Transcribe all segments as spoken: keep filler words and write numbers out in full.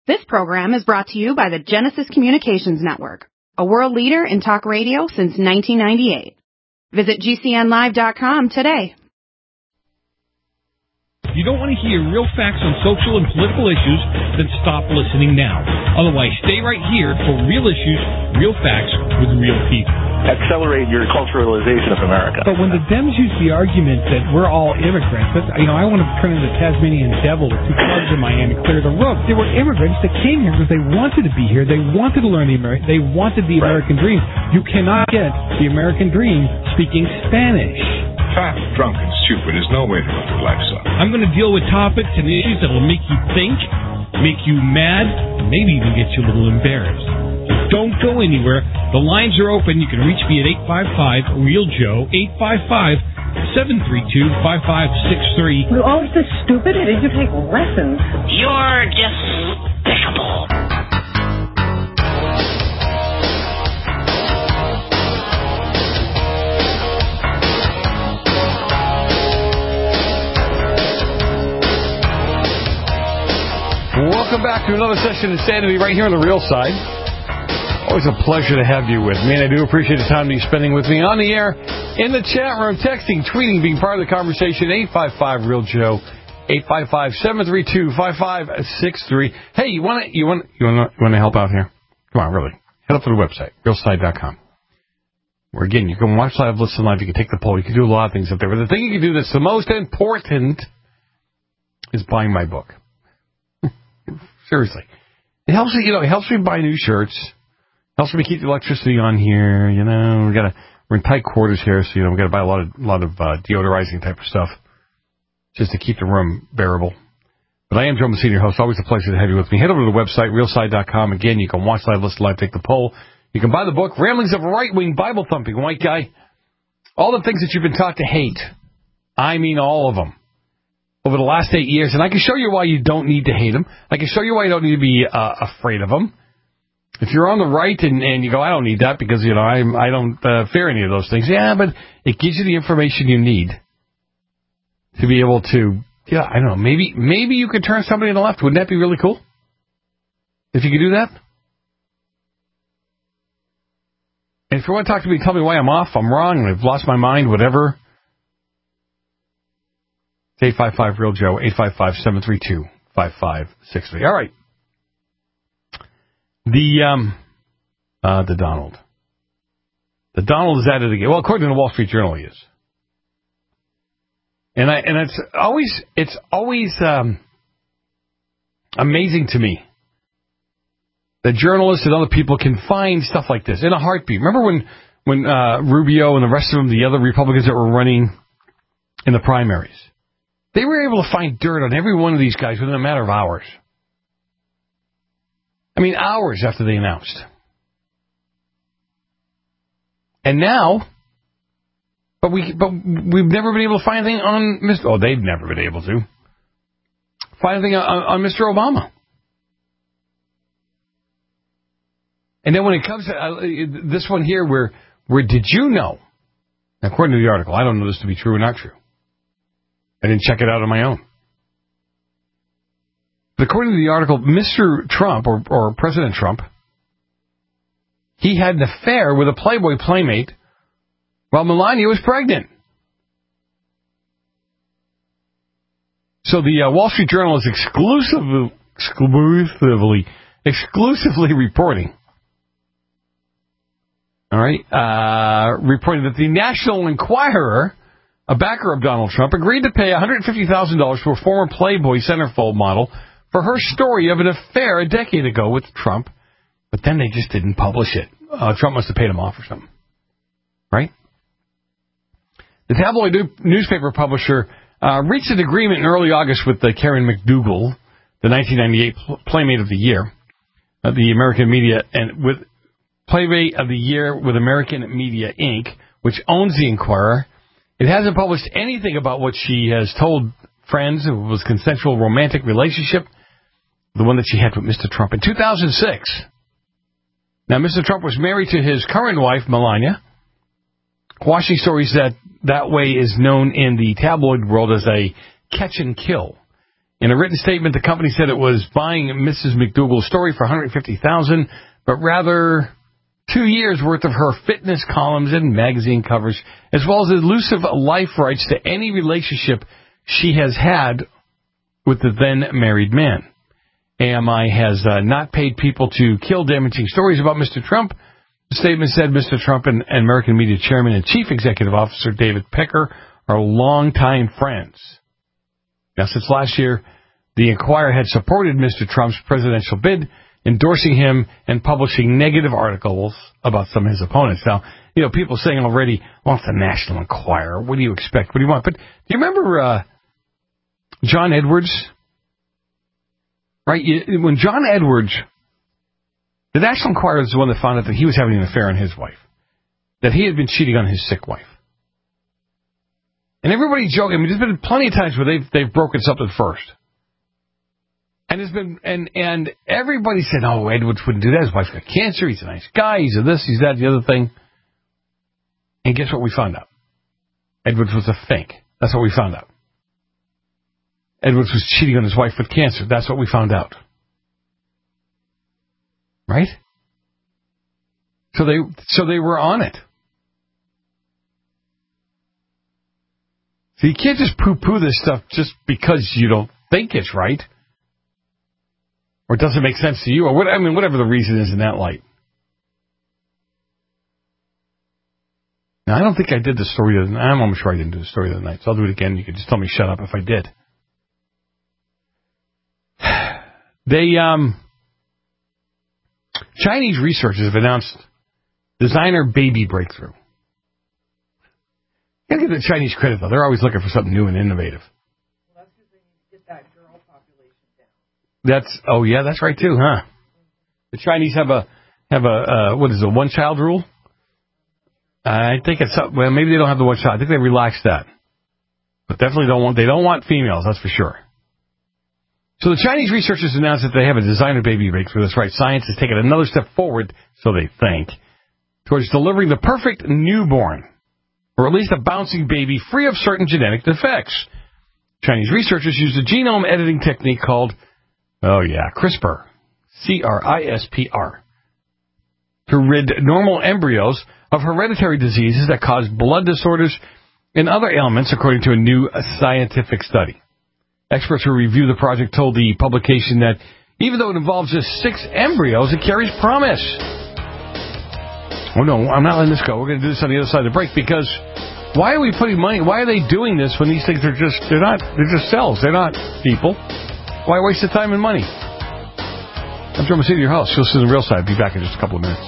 This program is brought to you by the Genesis Communications Network, a world leader in talk radio since nineteen ninety-eight. Visit G C N live dot com today. If you don't want to hear real facts on social and political issues, then stop listening now. Otherwise, stay right here for real issues, real facts with real people. Accelerate your culturalization of America. But when the Dems use the argument that we're all immigrants, that's, you know, I want to turn into the Tasmanian devil with two clubs in my hand and clear the roof. There were immigrants that came here because they wanted to be here. They wanted to learn the American. They wanted the American right. dream. You cannot get the American dream speaking Spanish. Fat, drunk, and stupid is no way to live your life, son. I'm going to deal with topics and issues that will make you think, make you mad, and maybe even get you a little embarrassed. So don't go anywhere. The lines are open. You can reach me at eight five five, real Joe, eight five five, seven three two, five five six three. With all of this stupid, did you take lessons? You're despicable. Welcome back to another session of Insanity right here on the Real Side. Always a pleasure to have you with me, and I do appreciate the time that you're spending with me on the air, in the chat room, texting, tweeting, being part of the conversation. eight five five, real Joe, eight five five, seven three two, five five six three. Hey, you want to you want you want to you want to help out here? Come on, really. Head up to the website, real side dot com. Where again, you can watch live, listen live, you can take the poll, you can do a lot of things up there. But the thing you can do that's the most important is buying my book. Seriously. It helps me, you know, it helps me buy new shirts. Helps me keep the electricity on here, you know. We gotta we're in tight quarters here, so you know we gotta buy a lot of lot of uh, deodorizing type of stuff. Just to keep the room bearable. But I am Joe Messina, your host. Always a pleasure to have you with me. Head over to the website, real side dot com. Again, you can watch live, listen live, take the poll. You can buy the book, Ramblings of a Right-Wing Bible Thumping White Guy. All the things that you've been taught to hate. I mean all of them. Over the last eight years, and I can show you why you don't need to hate them. I can show you why you don't need to be uh, afraid of them. If you're on the right and, and you go, I don't need that because, you know, I I don't uh, fear any of those things. Yeah, but it gives you the information you need to be able to, yeah, I don't know, maybe maybe you could turn somebody on the left. Wouldn't that be really cool? If you could do that? And if you want to talk to me, tell me why I'm off, I'm wrong, and I've lost my mind, whatever. eight five five, real Joe, eight five five, seven three two, five five six three. All right. The, um, uh, the Donald. The Donald is at it again. Well, according to the Wall Street Journal, he is. And I, and it's always, it's always, um, amazing to me that journalists and other people can find stuff like this in a heartbeat. Remember when, when, uh, Rubio and the rest of them, the other Republicans that were running in the primaries, they were able to find dirt on every one of these guys within a matter of hours. I mean, hours after they announced. And now, but we, but we've never been able to find anything on Mister Oh, they've never been able to find anything on, on Mister Obama. And then when it comes to uh, this one here, where where did you know? According to the article, I don't know this to be true or not true. I didn't check it out on my own. But according to the article, Mister Trump, or, or President Trump, he had an affair with a Playboy playmate while Melania was pregnant. So the uh, Wall Street Journal is exclusively, exclusively, exclusively reporting, all right, uh, reporting that the National Enquirer, a backer of Donald Trump, agreed to pay one hundred fifty thousand dollars to a former Playboy centerfold model for her story of an affair a decade ago with Trump, but then they just didn't publish it. Uh, Trump must have paid him off or something, right? The tabloid newspaper publisher uh, reached an agreement in early August with the Karen McDougal, the nineteen ninety-eight Playmate of the Year, uh, the American Media, and with Playmate of the Year with American Media Incorporated, which owns the Enquirer. It hasn't published anything about what she has told friends. It was a consensual romantic relationship, the one that she had with Mister Trump in two thousand six. Now, Mister Trump was married to his current wife, Melania. Washington Stories that that way is known in the tabloid world as a catch and kill. In a written statement, the company said it was buying Missus McDougal's story for one hundred fifty thousand dollars, but rather two years' worth of her fitness columns and magazine covers, as well as elusive life rights to any relationship she has had with the then-married man. A M I has uh, not paid people to kill damaging stories about Mister Trump. The statement said Mister Trump and, and American Media Chairman and Chief Executive Officer David Pecker are longtime friends. Now, since last year, the Enquirer had supported Mister Trump's presidential bid, endorsing him and publishing negative articles about some of his opponents. Now, you know, people saying already, well, it's the National Enquirer. What do you expect? What do you want? But do you remember uh, John Edwards? Right? You, when John Edwards, the National Enquirer is the one that found out that he was having an affair on his wife, that he had been cheating on his sick wife. And everybody joking. I mean, there's been plenty of times where they've, they've broken something first. And it's been, and, and everybody said, oh, Edwards wouldn't do that. His wife's got cancer. He's a nice guy. He's a this, he's that, the other thing. And guess what we found out? Edwards was a fake. That's what we found out. Edwards was cheating on his wife with cancer. That's what we found out. Right? So they, so they were on it. So you can't just poo-poo this stuff just because you don't think it's right. Or it doesn't make sense to you, or what, I mean, whatever the reason is in that light. Now, I don't think I did the story of the night. I'm almost sure I didn't do the story of the night, so I'll do it again. You can just tell me shut up if I did. They, um, Chinese researchers have announced designer baby breakthrough. You gotta give the Chinese credit, though. They're always looking for something new and innovative. Well, that's because they need to get that girl population down. That's, oh yeah, that's right too, huh? The Chinese have a, have a, uh, what is it, one child rule? I think it's, well, maybe they don't have the one child. I think they relaxed that. But definitely don't want, they don't want females, that's for sure. So the Chinese researchers announced that they have a designer baby breakthrough. That's right, science has taken another step forward, so they think, towards delivering the perfect newborn, or at least a bouncing baby free of certain genetic defects. Chinese researchers used a genome editing technique called, oh yeah, CRISPR, C R I S P R, to rid normal embryos of hereditary diseases that cause blood disorders and other ailments, according to a new scientific study. Experts who reviewed the project told the publication that even though it involves just six embryos, it carries promise. Oh, no, I'm not letting this go. We're going to do this on the other side of the break, because why are we putting money, why are they doing this when these things are just, they're not, they're just cells. They're not people. Why waste the time and money? I'm Joe Messina, your host. You'll see the real side. I'll be back in just a couple of minutes.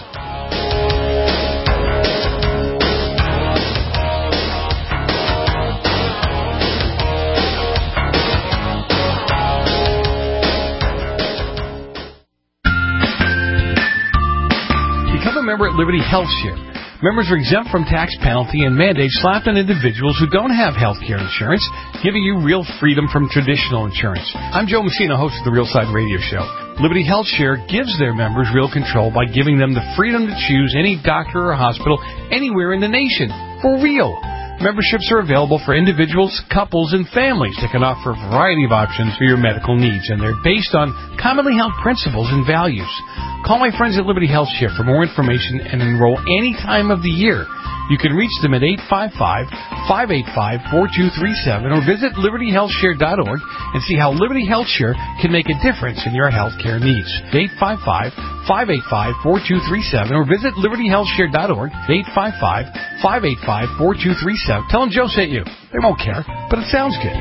Member at Liberty Health Share. Members are exempt from tax penalty and mandates slapped on individuals who don't have health care insurance, giving you real freedom from traditional insurance. I'm Joe Messina, host of the Real Side Radio Show. Liberty Health Share gives their members real control by giving them the freedom to choose any doctor or hospital anywhere in the nation. For real. Memberships are available for individuals, couples, and families that can offer a variety of options for your medical needs, and they're based on commonly held principles and values. Call my friends at Liberty Health Share for more information and enroll any time of the year. You can reach them at eight five five, five eight five, four two three seven or visit liberty health share dot org and see how Liberty Health Share can make a difference in your health care needs. eight five five, five eight five, four two three seven or visit liberty health share dot org, eight five five, five eight five, four two three seven. Tell them Joe sent you. They won't care, but it sounds good.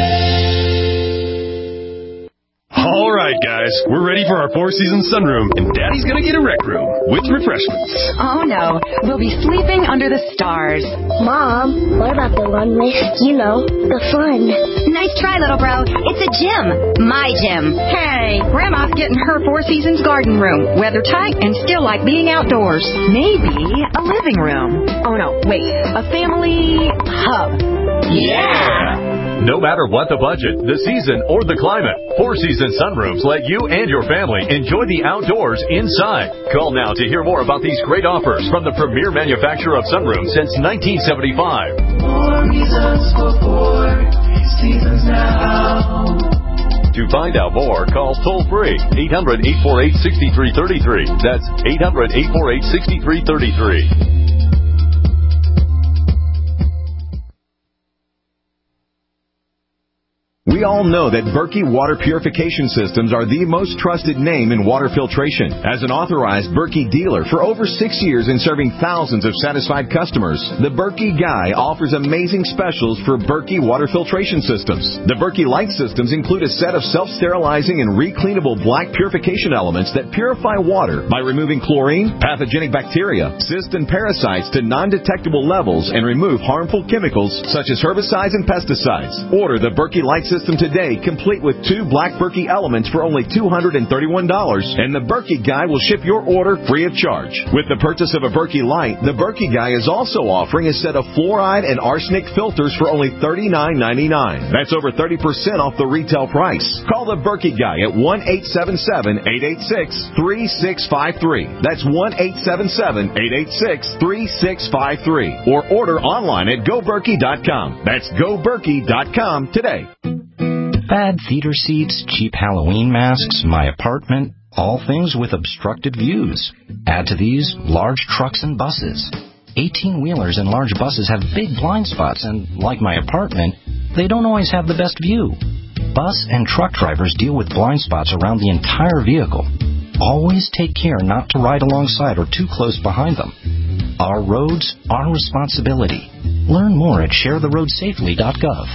All right, guys, we're ready for our four-season sunroom, and Daddy's gonna get a rec room with refreshments. Oh, no. We'll be sleeping under the stars. Mom, what about the one with, you know, the fun? Nice try, little bro. It's a gym. My gym. Hey, Grandma's getting her Four Seasons garden room. Weather tight and still like being outdoors. Maybe a living room. Oh, no, wait. A family hub. Yeah! No matter what the budget, the season, or the climate, Four Seasons Sunrooms let you and your family enjoy the outdoors inside. Call now to hear more about these great offers from the premier manufacturer of sunrooms since nineteen seventy-five. Four reasons for four seasons now. To find out more, call toll-free eight hundred, eight four eight, six three three three. That's eight hundred, eight four eight, six three three three. We all know that Berkey Water Purification Systems are the most trusted name in water filtration. As an authorized Berkey dealer for over six years and serving thousands of satisfied customers, the Berkey Guy offers amazing specials for Berkey Water Filtration Systems. The Berkey Light Systems include a set of self-sterilizing and recleanable black purification elements that purify water by removing chlorine, pathogenic bacteria, cysts, and parasites to non-detectable levels and remove harmful chemicals such as herbicides and pesticides. Order the Berkey Light System today, complete with two black Berkey elements for only two hundred thirty-one dollars, and the Berkey Guy will ship your order free of charge. With the purchase of a Berkey Light, the Berkey Guy is also offering a set of fluoride and arsenic filters for only thirty-nine ninety-nine. That's over thirty percent off the retail price. Call the Berkey Guy at one eight seven seven, eight eight six, three six five three. That's one eight seven seven, eight eight six, three six five three. Or order online at go berkey dot com. That's go berkey dot com today. Bad theater seats, cheap Halloween masks, my apartment, all things with obstructed views. Add to these, large trucks and buses. eighteen-wheelers and large buses have big blind spots, and like my apartment, they don't always have the best view. Bus and truck drivers deal with blind spots around the entire vehicle. Always take care not to ride alongside or too close behind them. Our roads, our responsibility. Learn more at share the road safely dot gov.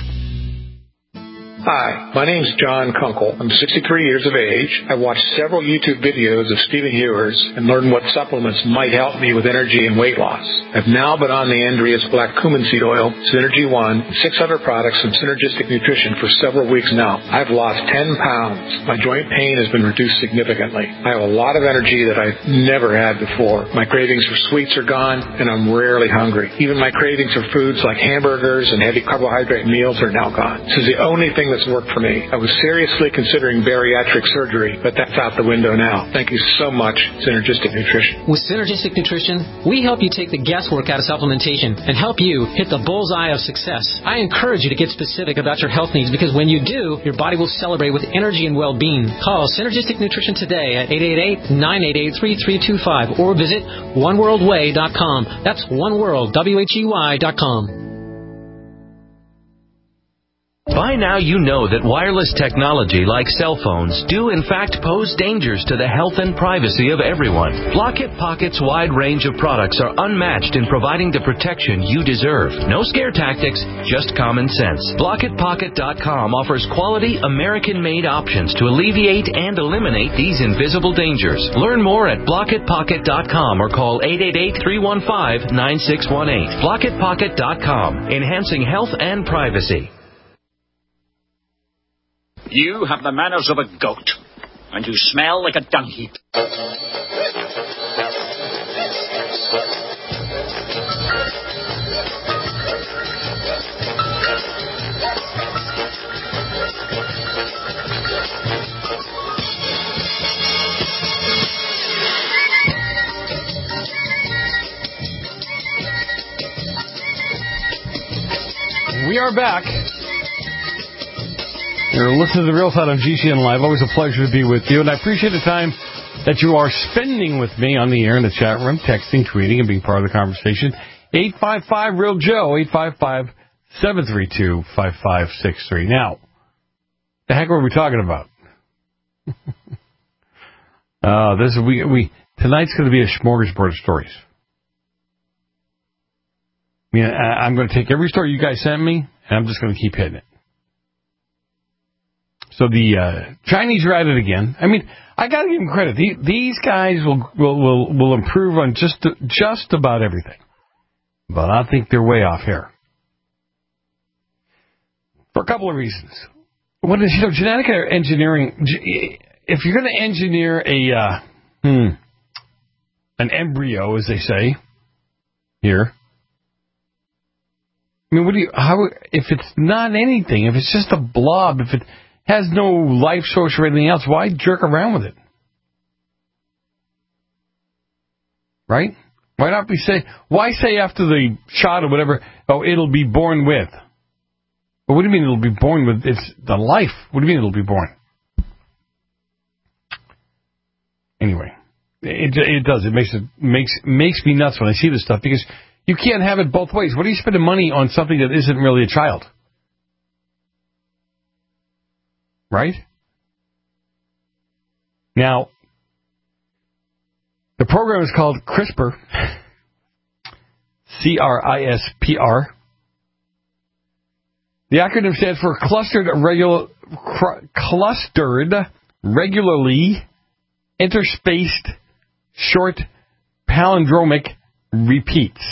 Hi, my name's John Kunkel. I'm sixty-three years of age. I watched several YouTube videos of Stephen Hewers and learned what supplements might help me with energy and weight loss. I've now been on the Andreas Black Cumin Seed Oil, Synergy One, and six other products from Synergistic Nutrition for several weeks now. I've lost ten pounds. My joint pain has been reduced significantly. I have a lot of energy that I've never had before. My cravings for sweets are gone, and I'm rarely hungry. Even my cravings for foods like hamburgers and heavy carbohydrate meals are now gone. This is the only thing that's worked for me. I was seriously considering bariatric surgery, but that's out the window now. Thank you so much, Synergistic Nutrition. With Synergistic Nutrition, we help you take the guesswork out of supplementation and help you hit the bullseye of success. I encourage you to get specific about your health needs, because when you do, your body will celebrate with energy and well-being. Call Synergistic Nutrition today at eight eight eight, nine eight eight, three three two five or visit one world way dot com. That's one world, W H E Y dot com. By now you know that wireless technology like cell phones do in fact pose dangers to the health and privacy of everyone. Blockit Pocket's wide range of products are unmatched in providing the protection you deserve. No scare tactics, just common sense. Blockit Pocket dot com offers quality American-made options to alleviate and eliminate these invisible dangers. Learn more at Blockit Pocket dot com or call eight eight eight, three one five, nine six one eight. Blockit Pocket dot com, enhancing health and privacy. You have the manners of a goat, and you smell like a dung heap. We are back. You're listening to The Real Side on G C N Live. Always a pleasure to be with you, and I appreciate the time that you are spending with me on the air in the chat room, texting, tweeting, and being part of the conversation. eight five five, real Joe, eight five five, seven three two, five five six three. Now, the heck were we talking about? uh, this we we tonight's going to be a smorgasbord of stories. I mean, I, I'm going to take every story you guys sent me, and I'm just going to keep hitting it. So the uh, Chinese are at it again. I mean, I got to give them credit. The, these guys will, will will will improve on just just about everything, but I think they're way off here for a couple of reasons. One is, you know, genetic engineering. If you're going to engineer a uh, hmm, an embryo, as they say here, I mean, what do you? How if it's not anything? If it's just a blob? If it has no life source or anything else, why jerk around with it? Right? Why not be say, why say after the shot or whatever, oh, it'll be born with? Well, what do you mean it'll be born with? It's the life. What do you mean it'll be born? Anyway, it it does. It makes it makes makes me nuts when I see this stuff because you can't have it both ways. What are you spending money on something that isn't really a child? Right? Now, the program is called CRISPR, C R I S P R. The acronym stands for Clustered Regular, Clustered Regularly Interspaced Short Palindromic Repeats.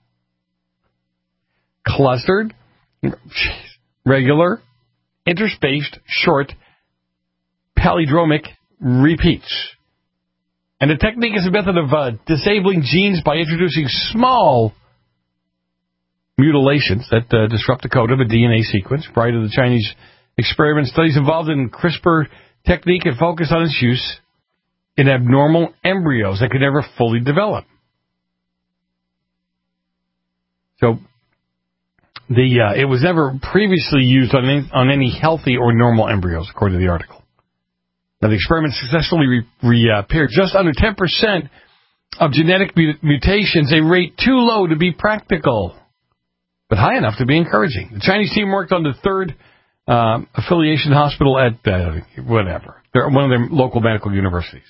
Clustered, regular, interspaced, short, palindromic repeats. And the technique is a method of uh, disabling genes by introducing small mutilations that uh, disrupt the code of a D N A sequence. Prior to the Chinese experiment, studies involved in CRISPR technique and focus on its use in abnormal embryos that could never fully develop. So, the uh, it was never previously used on any, on any healthy or normal embryos, according to the article. Now, the experiment successfully re- repaired just under ten percent of genetic mut- mutations, a rate too low to be practical, but high enough to be encouraging. The Chinese team worked on the third um, affiliation hospital at uh, whatever, They're one of their local medical universities.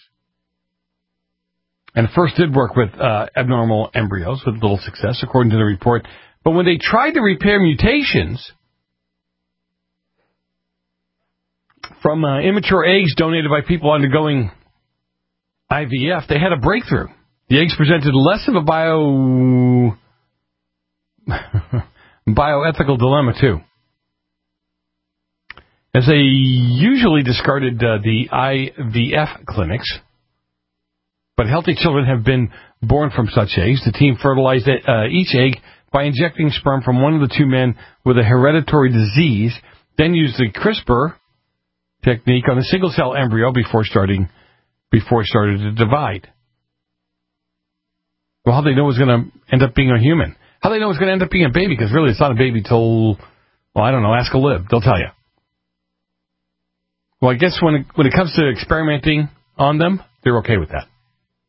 And first did work with uh, abnormal embryos with little success, according to the report. But when they tried to repair mutations from uh, immature eggs donated by people undergoing I V F, they had a breakthrough. The eggs presented less of a bio bioethical dilemma, too, as they usually discarded uh, the I V F clinics. But healthy children have been born from such eggs. The team fertilized uh, each egg by injecting sperm from one of the two men with a hereditary disease, then used the CRISPR technique on a single-cell embryo before starting before it started to divide. Well, how do they know it's going to end up being a human? How do they know it's going to end up being a baby? Because really, it's not a baby till, well, I don't know, ask a lib. They'll tell you. Well, I guess when it, when it comes to experimenting on them, they're okay with that.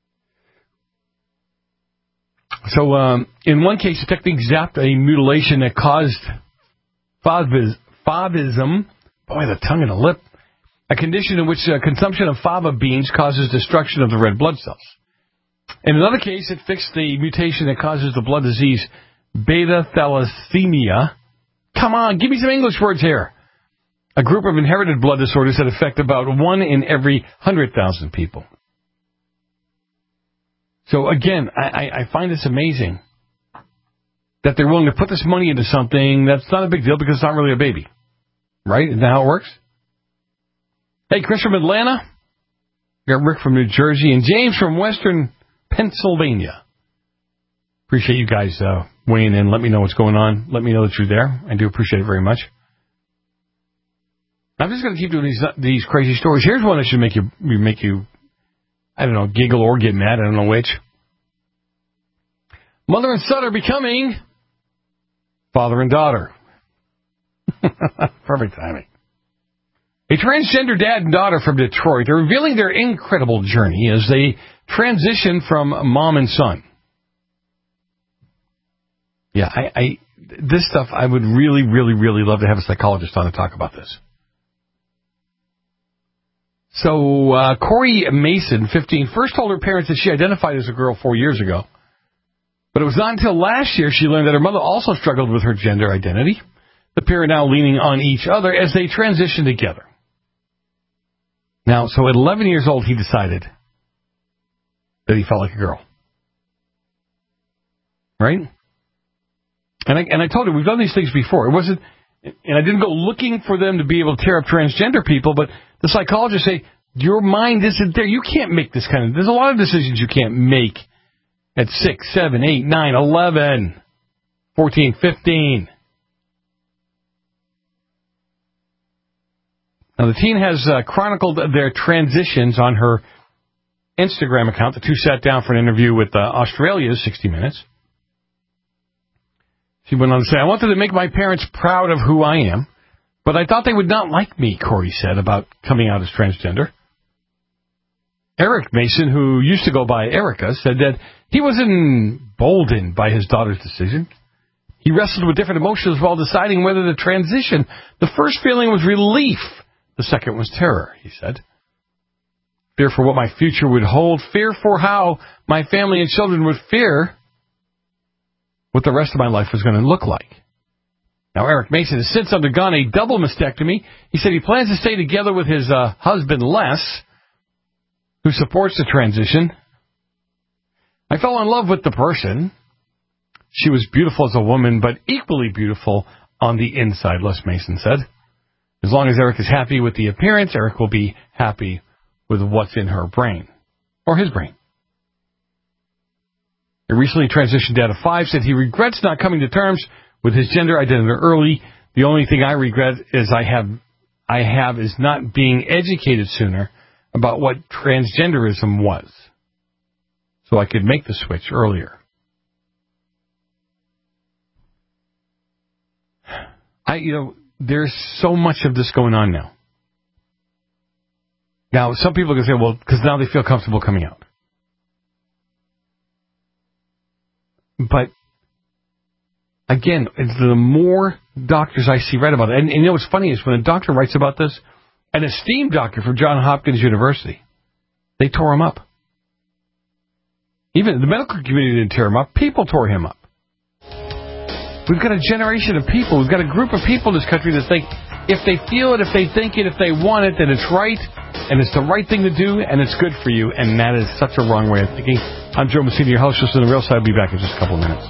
So, um, in one case, the technique zapped a mutilation that caused favis, favism, boy, the tongue and the lip, a condition in which uh, consumption of fava beans causes destruction of the red blood cells. In another case, it fixed the mutation that causes the blood disease beta thalassemia. Come on, give me some English words here. A group of inherited blood disorders that affect about one in every one hundred thousand people. So again, I, I find this amazing that they're willing to put this money into something that's not a big deal because it's not really a baby. Right? Isn't that how it works? Hey, Chris from Atlanta. We got Rick from New Jersey and James from Western Pennsylvania. Appreciate you guys uh, weighing in. Let me know what's going on. Let me know that you're there. I do appreciate it very much. I'm just going to keep doing these these crazy stories. Here's one that should make you make you, I don't know, giggle or get mad. I don't know which. Mother and son are becoming father and daughter. Perfect timing. A transgender dad and daughter from Detroit are revealing their incredible journey as they transition from mom and son. Yeah, I, I this stuff, I would really, really, really love to have a psychologist on to talk about this. So, uh, Corey Mason, fifteen, first told her parents that she identified as a girl four years ago. But it was not until last year she learned that her mother also struggled with her gender identity. The pair are now leaning on each other as they transition together. Now, so at eleven years old, he decided that he felt like a girl. Right? And I, and I told her, we've done these things before. It wasn't, and I didn't go looking for them to be able to tear up transgender people, but the psychologists say, your mind isn't there. You can't make this kind of, there's a lot of decisions you can't make at six, seven, eight, nine, eleven, fourteen, fifteen. Now, the teen has uh, chronicled their transitions on her Instagram account. The two sat down for an interview with uh, Australia's sixty minutes. She went on to say, I wanted to make my parents proud of who I am, but I thought they would not like me, Corey said, about coming out as transgender. Eric Mason, who used to go by Erica, said that he wasn't emboldened by his daughter's decision. He wrestled with different emotions while deciding whether to transition. The first feeling was relief. The second was terror, he said. Fear for what my future would hold. Fear for how my family and children would fear what the rest of my life was going to look like. Now, Eric Mason has since undergone a double mastectomy. He said he plans to stay together with his uh, husband, Les, who supports the transition. I fell in love with the person. She was beautiful as a woman, but equally beautiful on the inside, Les Mason said. As long as Eric is happy with the appearance, Eric will be happy with what's in her brain, or his brain. A recently transitioned dad of five said he regrets not coming to terms with his gender identity early. The only thing I regret is I have, I have is not being educated sooner about what transgenderism was, so I could make the switch earlier. I, you know, there's so much of this going on now. Now, some people can say, well, because now they feel comfortable coming out. But, again, the more doctors I see write about it, and, and you know what's funny is when a doctor writes about this, an esteemed doctor from Johns Hopkins University, they tore him up. Even the medical community didn't tear him up. People tore him up. We've got a generation of people, we've got a group of people in this country that think if they feel it, if they think it, if they want it, then it's right, and it's the right thing to do, and it's good for you, and that is such a wrong way of thinking. I'm Joe Messina, your host, on The Real Side. I'll be back in just a couple of minutes.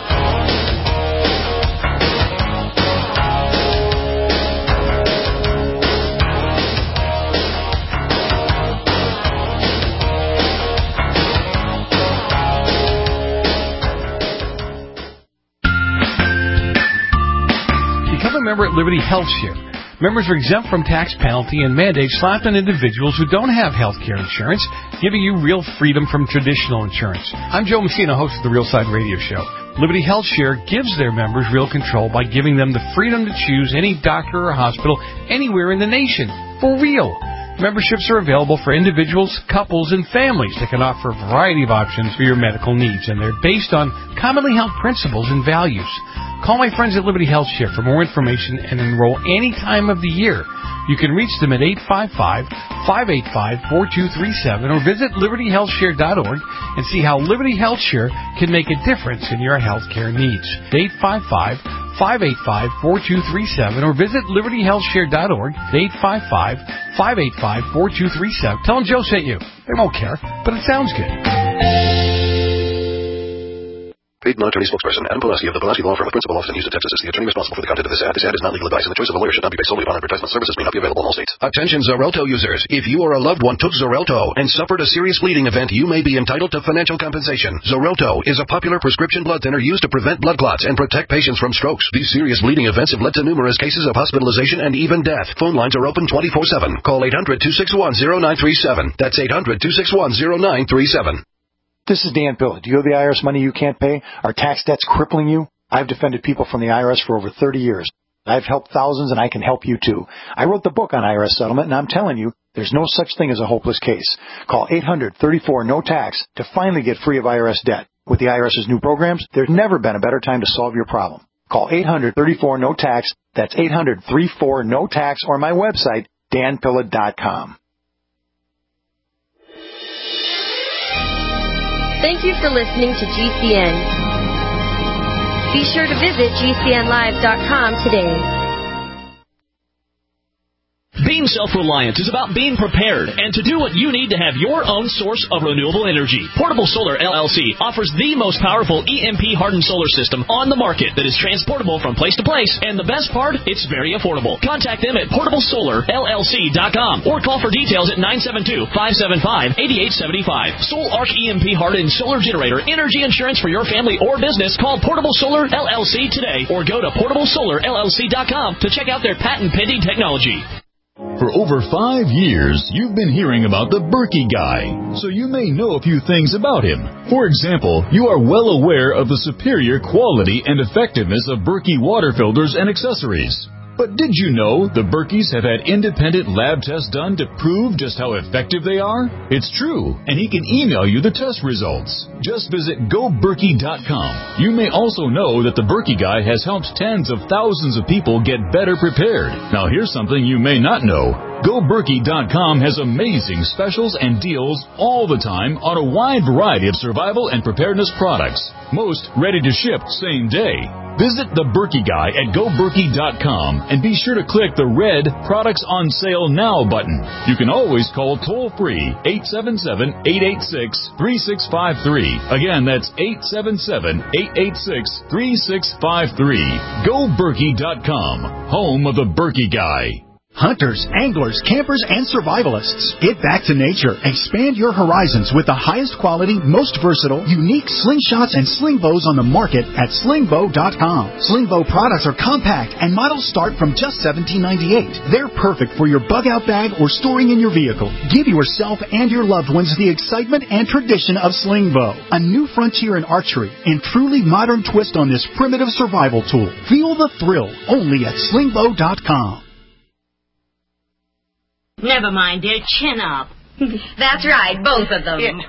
Member at Liberty Health Share. Members are exempt from tax penalty and mandates slapped on individuals who don't have health care insurance, giving you real freedom from traditional insurance. I'm Joe Messina, host of the Real Side Radio Show. Liberty Health Share gives their members real control by giving them the freedom to choose any doctor or hospital anywhere in the nation. For real. Memberships are available for individuals, couples, and families that can offer a variety of options for your medical needs, and they're based on commonly held principles and values. Call my friends at Liberty Health Share for more information and enroll any time of the year. You can reach them at eight five five, five eight five, four two three seven or visit liberty health share dot org and see how Liberty Health Share can make a difference in your health care needs. eight five five, five eight five, four two three seven or visit liberty health share dot org. eight five five, five eight five, four two three seven. Tell them Joe sent you. They won't care, but it sounds good. Paid non-attorney spokesperson Adam Pulaski of the Pulaski Law Firm, a principal office in Houston, Texas, is the attorney responsible for the content of this ad. This ad is not legal advice, and the choice of a lawyer should not be based solely upon advertisement. Services may not be available in all states. Attention Xarelto users. If you or a loved one took Xarelto and suffered a serious bleeding event, you may be entitled to financial compensation. Xarelto is a popular prescription blood thinner used to prevent blood clots and protect patients from strokes. These serious bleeding events have led to numerous cases of hospitalization and even death. Phone lines are open twenty-four seven. Call eight hundred, two six one, zero nine three seven. That's eight hundred, two six one, zero nine three seven. This is Dan Pilla. Do you owe the I R S money you can't pay? Are tax debts crippling you? I've defended people from the I R S for over thirty years. I've helped thousands, and I can help you, too. I wrote the book on I R S settlement, and I'm telling you, there's no such thing as a hopeless case. Call eight hundred, thirty-four, no tax to finally get free of I R S debt. With the IRS's new programs, there's never been a better time to solve your problem. Call eight hundred, thirty-four, no tax. That's eight hundred, thirty-four, no tax, or my website, dan pilla dot com. Thank you for listening to G C N. Be sure to visit G C N live dot com today. Being self-reliant is about being prepared and to do what you need to have your own source of renewable energy. Portable Solar L L C offers the most powerful E M P-hardened solar system on the market that is transportable from place to place, and the best part, it's very affordable. Contact them at portable solar L L C dot com or call for details at nine seven two, five seven five, eight eight seven five. Sol Arc E M P-hardened solar generator energy insurance for your family or business. Call Portable Solar L L C today or go to portable solar L L C dot com to check out their patent-pending technology. For over five years, you've been hearing about the Berkey Guy, so you may know a few things about him. For example, you are well aware of the superior quality and effectiveness of Berkey water filters and accessories. But did you know the Berkeys have had independent lab tests done to prove just how effective they are? It's true, and he can email you the test results. Just visit go berkey dot com. You may also know that the Berkey Guy has helped tens of thousands of people get better prepared. Now here's something you may not know. go berkey dot com has amazing specials and deals all the time on a wide variety of survival and preparedness products. Most ready to ship same day. Visit the Berkey Guy at go berkey dot com and be sure to click the red Products on Sale Now button. You can always call toll-free eight seven seven, eight eight six, three six five three. Again, that's eight seven seven, eight eight six, three six five three. go berkey dot com, home of the Berkey Guy. Hunters, anglers, campers, and survivalists. Get back to nature. Expand your horizons with the highest quality, most versatile, unique slingshots and sling bows on the market at sling bow dot com. Sling bow products are compact and models start from just seventeen ninety-eight. They're perfect for your bug out bag or storing in your vehicle. Give yourself and your loved ones the excitement and tradition of sling bow. A new frontier in archery and truly modern twist on this primitive survival tool. Feel the thrill only at sling bow dot com. Never mind, dear. Chin up. That's right, both of them. Yeah.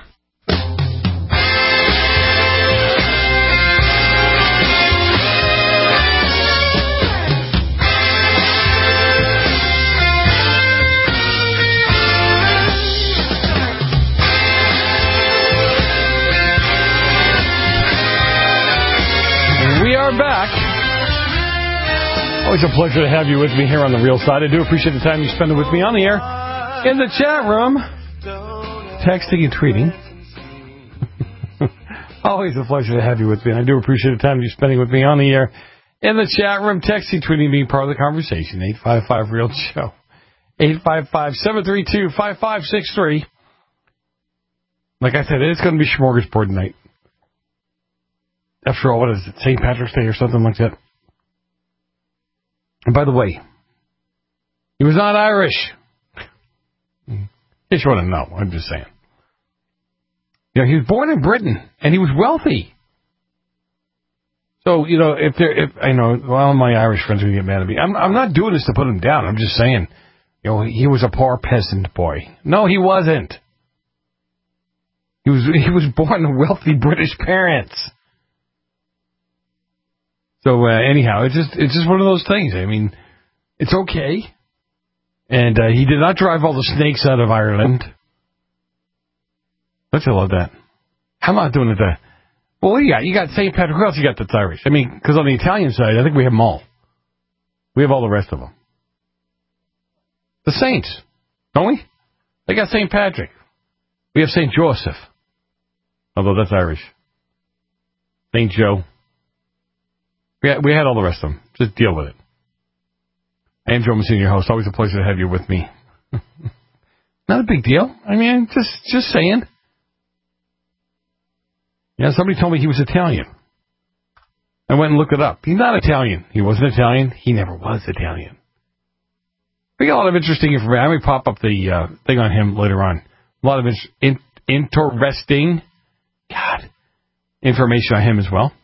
We are back. Always a pleasure to have you with me here on The Real Side. I do appreciate the time you spend with me on the air, in the chat room, texting and tweeting. Always a pleasure to have you with me, and I do appreciate the time you're spending with me on the air, in the chat room, texting, tweeting, being part of the conversation. eight five five, real show. eight five five, seven three two, five five six three. Like I said, it's going to be smorgasbord tonight. After all, what is it, Saint Patrick's Day or something like that? And by the way, he was not Irish. In case you want to know, I'm just saying. You know, he was born in Britain, and he was wealthy. So, you know, if there, if I know, well, my Irish friends are going to get mad at me. I'm, I'm not doing this to put him down. I'm just saying, you know, he was a poor peasant boy. No, he wasn't. He was, he was born to wealthy British parents. So, uh, anyhow, it's just it's just one of those things. I mean, it's okay. And uh, he did not drive all the snakes out of Ireland. Don't you love that? I'm not doing it that. Well, what do you got? You got Saint Patrick. Who else you got that's Irish? I mean, because on the Italian side, I think we have them all. We have all the rest of them. The saints, don't we? They got Saint Patrick. We have Saint Joseph. Although that's Irish. Saint Joe. We had, we had all the rest of them. Just deal with it. I am Joe Messina, your host. Always a pleasure to have you with me. Not a big deal. I mean, just just saying. Yeah, somebody told me he was Italian. I went and looked it up. He's not Italian. He wasn't Italian. He never was Italian. We got a lot of interesting information. I may pop up the uh, thing on him later on. A lot of in, interesting, God, information on him as well.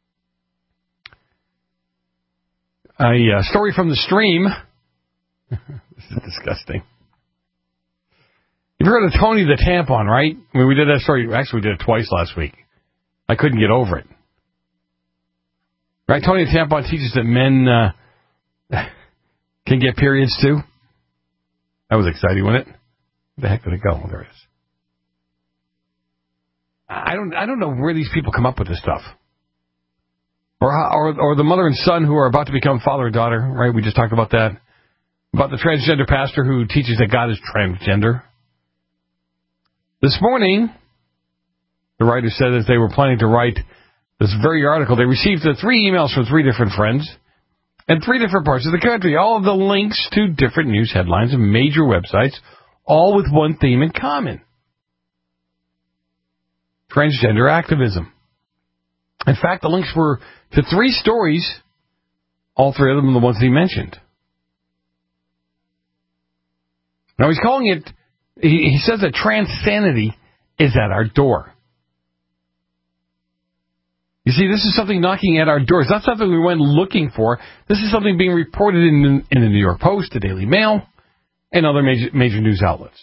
A uh, story from the stream. This is disgusting. You've heard of Tony the Tampon, right? I mean, we did that story. Actually, we did it twice last week. I couldn't get over it. Right? Tony the Tampon teaches that men uh, can get periods too. That was exciting, wasn't it? Where the heck did it go? Oh, there it is. I don't. I don't know where these people come up with this stuff. Or, or or the mother and son who are about to become father and daughter, right? We just talked about that. About the transgender pastor who teaches that God is transgender. This morning, the writer said that they were planning to write this very article. They received uh, three emails from three different friends in three different parts of the country. All of the links to different news headlines and major websites, all with one theme in common. Transgender activism. In fact, the links were to three stories, all three of them the ones that he mentioned. Now he's calling it, he, he says that trans sanity is at our door. You see, this is something knocking at our doors. Not something we went looking for. This is something being reported in, in the New York Post, the Daily Mail, and other major, major news outlets.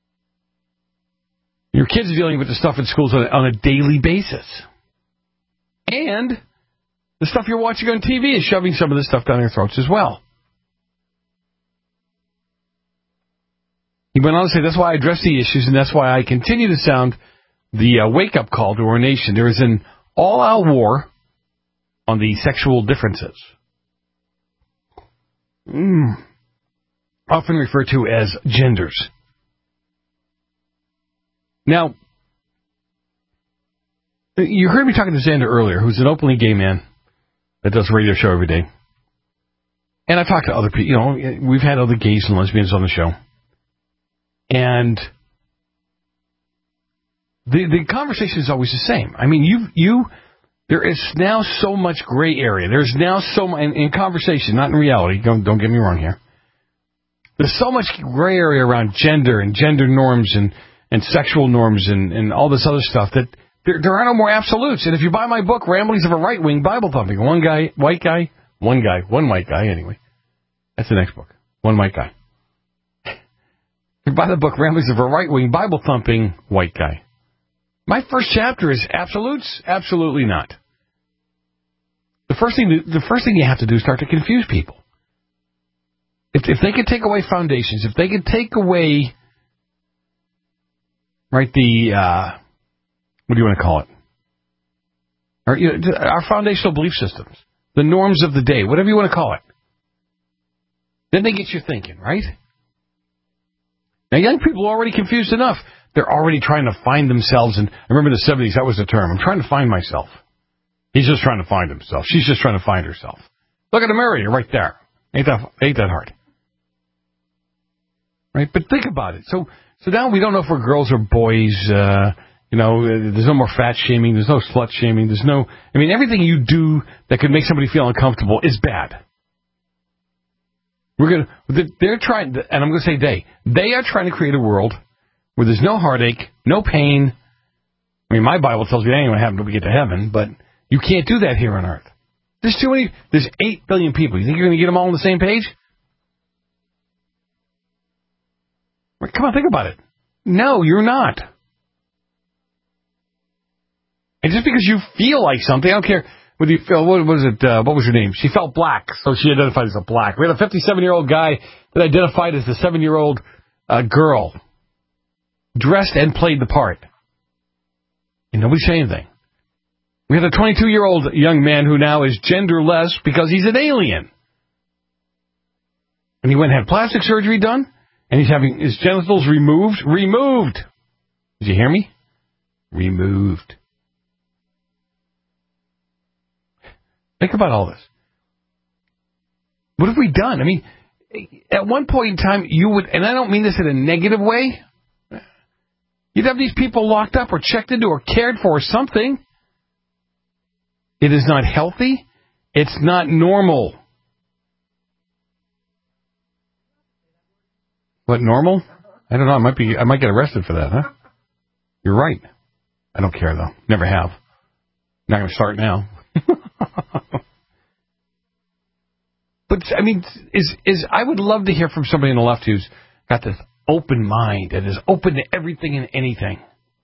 Your kids are dealing with the stuff in schools on a, on a daily basis. And the stuff you're watching on T V is shoving some of this stuff down their throats as well. He went on to say, that's why I address the issues, and that's why I continue to sound the uh, wake-up call to our nation. There is an all-out war on the sexual differences. Mm. Often referred to as genders. Now, you heard me talking to Xander earlier, who's an openly gay man that does a radio show every day. And I've talked to other people, you know, we've had other gays and lesbians on the show. And the the conversation is always the same. I mean, you you there is now so much gray area. There's now so much, in, in conversation, not in reality, don't, don't get me wrong here. There's so much gray area around gender and gender norms and, and sexual norms and, and all this other stuff that there, there are no more absolutes. And if you buy my book, Ramblings of a Right-Wing Bible Thumping, one guy, white guy, one guy, one white guy anyway. That's the next book. One white guy. If you buy the book, Ramblings of a Right-Wing Bible Thumping White Guy. My first chapter is absolutes? Absolutely not. The first thing the first thing you have to do is start to confuse people. If if they could take away foundations, if they could take away, right, the, uh, what do you want to call it? Our, you know, our foundational belief systems, the norms of the day, whatever you want to call it. Then they get you thinking, right? Now, young people are already confused enough. They're already trying to find themselves. And I remember in the seventies, that was the term. I'm trying to find myself. He's just trying to find himself. She's just trying to find herself. Look at the mirror. You're right there. Ain't that, ain't that hard? Right? But think about it. So so now we don't know if we're girls or boys. Uh, you know, there's no more fat shaming. There's no slut shaming. There's no... I mean, everything you do that could make somebody feel uncomfortable is bad. We're gonna. They're trying, and I'm going to say they. They are trying to create a world where there's no heartache, no pain. I mean, my Bible tells you that ain't going to happen until we get to heaven, but you can't do that here on Earth. There's too many. There's eight billion people. You think you're going to get them all on the same page? Come on, think about it. No, you're not. And just because you feel like something, I don't care. What do you feel? What was it? Uh, what was her name? She felt black, so she identified as a black. We had a fifty-seven-year-old guy that identified as the seven-year-old uh, girl, dressed and played the part. And nobody said anything. We had a twenty-two-year-old young man who now is genderless because he's an alien. And he went and had plastic surgery done, and he's having his genitals removed. Removed! Did you hear me? Removed. Think about all this. What have we done? I mean, at one point in time, you would, and I don't mean this in a negative way, you'd have these people locked up or checked into or cared for or something. It is not healthy. It's not normal. What, normal? I don't know. I might be. I might get arrested for that, huh? You're right. I don't care, though. Never have. Not going to start now. But, I mean, is is I would love to hear from somebody on the left who's got this open mind and is open to everything and anything.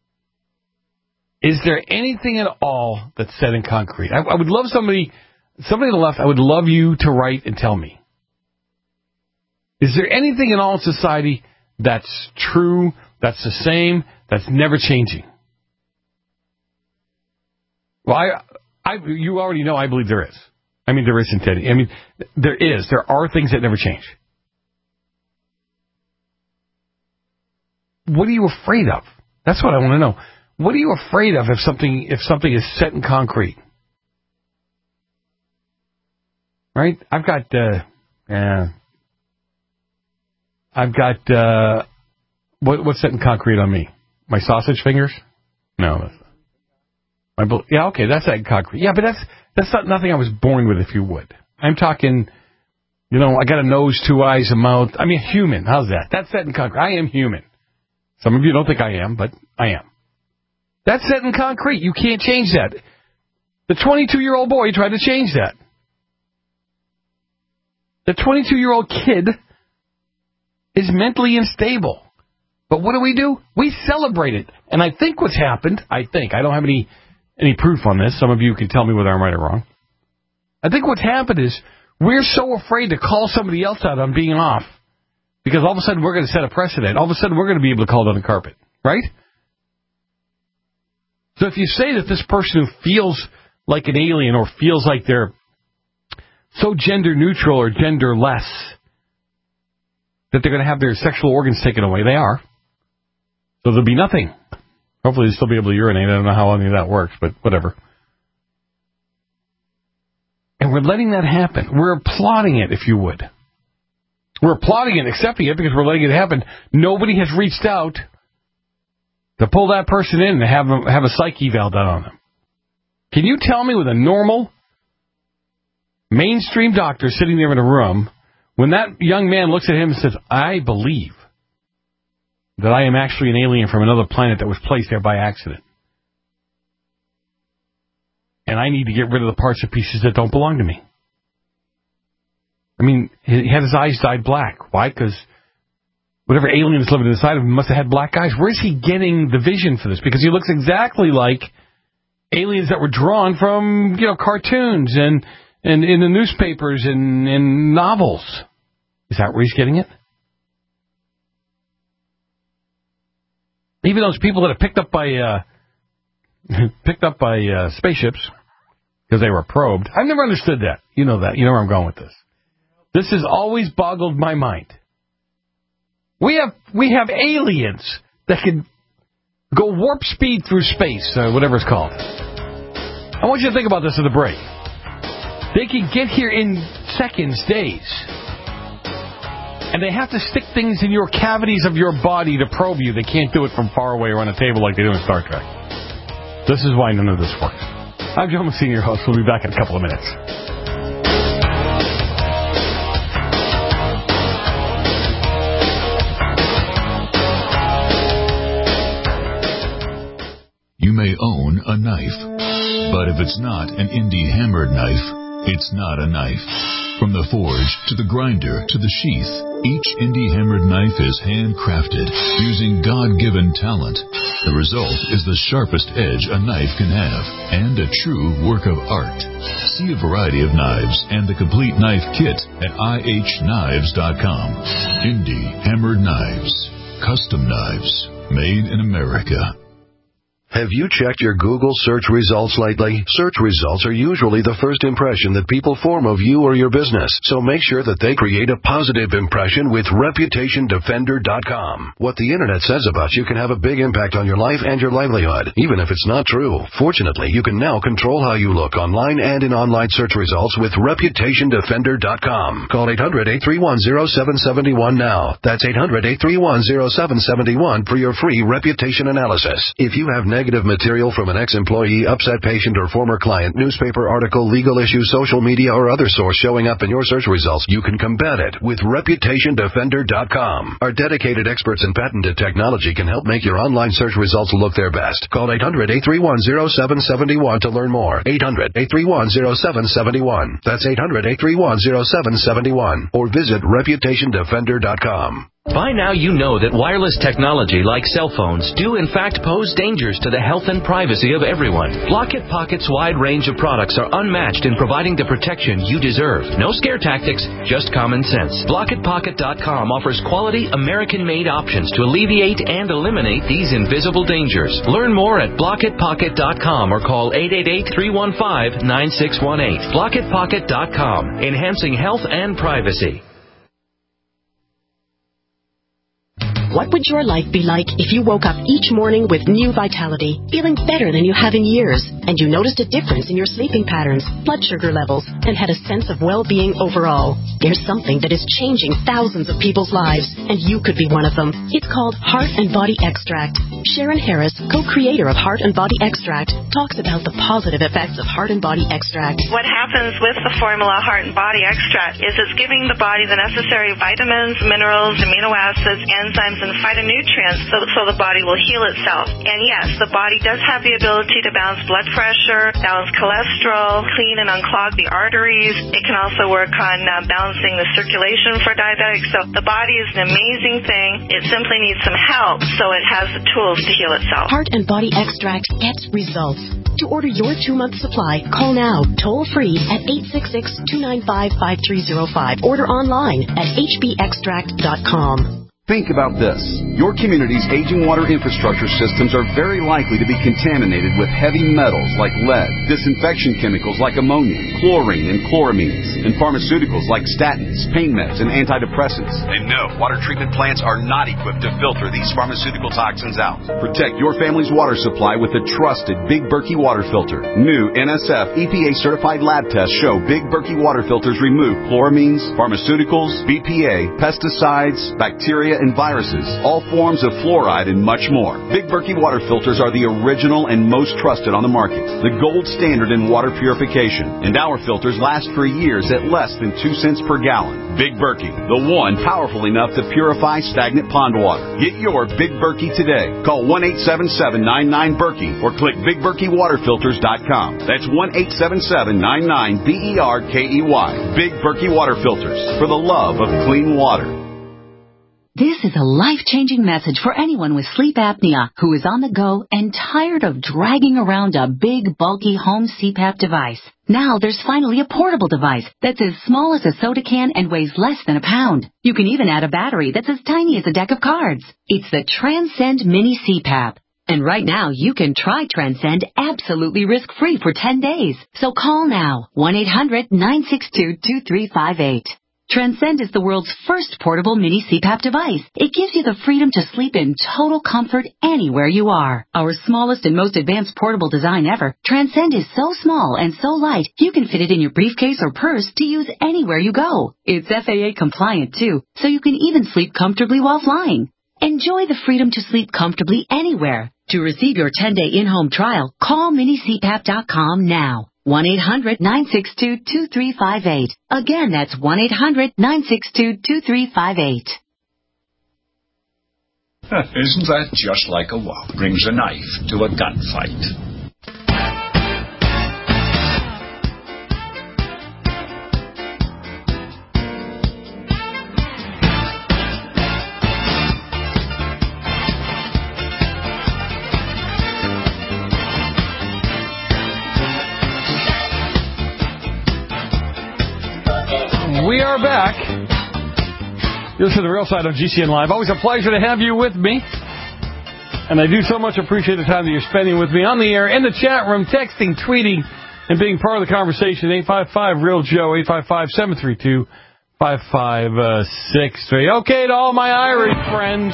Is there anything at all that's set in concrete? I, I would love somebody, somebody on the left, I would love you to write and tell me. Is there anything in all society that's true, that's the same, that's never changing? Well, I, I, you already know I believe there is. I mean, there isn't any. I mean, there is. There are things that never change. What are you afraid of? That's what I want to know. What are you afraid of if something if something is set in concrete? Right? I've got, uh, uh, I've got, uh, what, what's set in concrete on me? My sausage fingers? No. That's, my, yeah, okay, that's set in concrete. Yeah, but that's, that's not nothing I was born with, if you would. I'm talking, you know, I got a nose, two eyes, a mouth. I mean, human. How's that? That's set in concrete. I am human. Some of you don't think I am, but I am. That's set in concrete. You can't change that. The twenty-two-year-old boy tried to change that. The twenty-two-year-old kid is mentally unstable. But what do we do? We celebrate it. And I think what's happened, I think, I don't have any any proof on this. Some of you can tell me whether I'm right or wrong. I think what's happened is we're so afraid to call somebody else out on being off because all of a sudden we're going to set a precedent. All of a sudden we're going to be able to call it on the carpet, right? So if you say that this person who feels like an alien or feels like they're so gender neutral or genderless that they're going to have their sexual organs taken away, they are. So there'll be nothing. Hopefully they'll still be able to urinate. I don't know how any of that works, but whatever. And we're letting that happen. We're applauding it, if you would. We're applauding it, accepting it, because we're letting it happen. Nobody has reached out to pull that person in and have them, have a psych eval done on them. Can you tell me with a normal, mainstream doctor sitting there in a room, when that young man looks at him and says, I believe that I am actually an alien from another planet that was placed there by accident, and I need to get rid of the parts and pieces that don't belong to me. I mean, he had his eyes dyed black. Why? Because whatever alien is living inside of him must have had black eyes. Where is he getting the vision for this? Because he looks exactly like aliens that were drawn from, you know, cartoons and, and in the newspapers and in novels. Is that where he's getting it? Even those people that are picked up by uh, picked up by uh, spaceships because they were probed. I've never understood that. You know that. You know where I'm going with this. This has always boggled my mind. We have we have aliens that can go warp speed through space, uh, whatever it's called. I want you to think about this at the break. They can get here in seconds, days. And they have to stick things in your cavities of your body to probe you. They can't do it from far away or on a table like they do in Star Trek. This is why none of this works. I'm Joe Messina, your host. We'll be back in a couple of minutes. You may own a knife, but if it's not an indie hammered knife, it's not a knife. From the forge to the grinder to the sheath, each indie hammered knife is handcrafted using God-given talent. The result is the sharpest edge a knife can have and a true work of art. See a variety of knives and the complete knife kit at I H knives dot com. Indie hammered knives. Custom knives made in America. Have you checked your Google search results lately? Search results are usually the first impression that people form of you or your business, so make sure that they create a positive impression with reputation defender dot com. What the internet says about you can have a big impact on your life and your livelihood, even if it's not true. Fortunately, you can now control how you look online and in online search results with reputation defender dot com. Call eight hundred, eight three one, zero seven seven one now. That's eight hundred, eight three one, zero seven seven one for your free reputation analysis. If you have negative Negative material from an ex-employee, upset patient, or former client, newspaper article, legal issue, social media, or other source showing up in your search results, you can combat it with reputation defender dot com. Our dedicated experts in patented technology can help make your online search results look their best. Call eight hundred, eight three one, zero seven seven one to learn more. eight hundred, eight three one, zero seven seven one. That's eight hundred, eight three one, zero seven seven one. Or visit reputation defender dot com. By now you know that wireless technology like cell phones do in fact pose dangers to the health and privacy of everyone. Blockit Pocket's wide range of products are unmatched in providing the protection you deserve. No scare tactics, just common sense. Blockit Pocket dot com offers quality American-made options to alleviate and eliminate these invisible dangers. Learn more at Blockit Pocket dot com or call eight eight eight, three one five, nine six one eight. Blockit Pocket dot com, enhancing health and privacy. What would your life be like if you woke up each morning with new vitality, feeling better than you have in years, and you noticed a difference in your sleeping patterns, blood sugar levels, and had a sense of well-being overall? There's something that is changing thousands of people's lives, and you could be one of them. It's called Heart and Body Extract. Sharon Harris, co-creator of Heart and Body Extract, talks about the positive effects of Heart and Body Extract. What happens with the formula Heart and Body Extract is it's giving the body the necessary vitamins, minerals, amino acids, enzymes, and phytonutrients so, so the body will heal itself. And yes, the body does have the ability to balance blood pressure, balance cholesterol, clean and unclog the arteries. It can also work on uh, balancing the circulation for diabetics. So the body is an amazing thing. It simply needs some help so it has the tools to heal itself. Heart and Body Extract gets results. To order your two-month supply, call now, toll-free at eight six six, two nine five, five three zero five. Order online at h b extract dot com. Think about this. Your community's aging water infrastructure systems are very likely to be contaminated with heavy metals like lead, disinfection chemicals like ammonia, chlorine and chloramines, and pharmaceuticals like statins, pain meds, and antidepressants. And no, water treatment plants are not equipped to filter these pharmaceutical toxins out. Protect your family's water supply with the trusted Big Berkey water filter. New N S F E P A-certified lab tests show Big Berkey water filters remove chloramines, pharmaceuticals, B P A, pesticides, bacteria, and viruses, all forms of fluoride, and much more. Big Berkey water filters are the original and most trusted on the market, the gold standard in water purification, and our filters last for years at less than two cents per gallon. Big Berkey, the one powerful enough to purify stagnant pond water. Get your Big Berkey today. Call one eight seven seven, nine nine, Berkey or click big berkey water filters dot com. That's one eight seven seven, nine nine, B E R K E Y. Big Berkey water filters, for the love of clean water. This is a life-changing message for anyone with sleep apnea who is on the go and tired of dragging around a big, bulky home C PAP device. Now there's finally a portable device that's as small as a soda can and weighs less than a pound. You can even add a battery that's as tiny as a deck of cards. It's the Transcend Mini C PAP. And right now, you can try Transcend absolutely risk-free for ten days. So call now, one eight hundred, nine six two, two three five eight. Transcend is the world's first portable mini C PAP device. It gives you the freedom to sleep in total comfort anywhere you are. Our smallest and most advanced portable design ever, Transcend is so small and so light, you can fit it in your briefcase or purse to use anywhere you go. It's F A A compliant too, so you can even sleep comfortably while flying. Enjoy the freedom to sleep comfortably anywhere. To receive your ten-day in-home trial, call mini c pap dot com now. one eight hundred, nine six two, two three five eight. Again, that's one eight hundred, nine six two, two three five eight. Isn't that just like a wop brings a knife to a gunfight? We are back. You're listening to The Real Side on G C N Live. Always a pleasure to have you with me. And I do so much appreciate the time that you're spending with me on the air, in the chat room, texting, tweeting, and being part of the conversation. eight five five, real Joe, eight five five, seven three two, five five six three. Okay, to all my Irish friends.